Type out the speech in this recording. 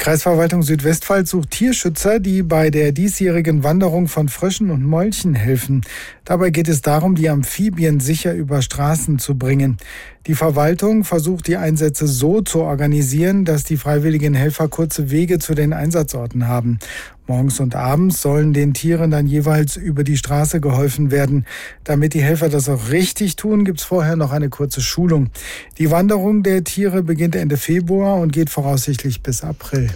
Kreisverwaltung Südwestpfalz sucht Tierschützer, die bei der diesjährigen Wanderung von Fröschen und Molchen helfen. Dabei geht es darum, die Amphibien sicher über Straßen zu bringen. Die Verwaltung versucht, die Einsätze so zu organisieren, dass die freiwilligen Helfer kurze Wege zu den Einsatzorten haben. Morgens und abends sollen den Tieren dann jeweils über die Straße geholfen werden. Damit die Helfer das auch richtig tun, gibt es vorher noch eine kurze Schulung. Die Wanderung der Tiere beginnt Ende Februar und geht voraussichtlich bis April.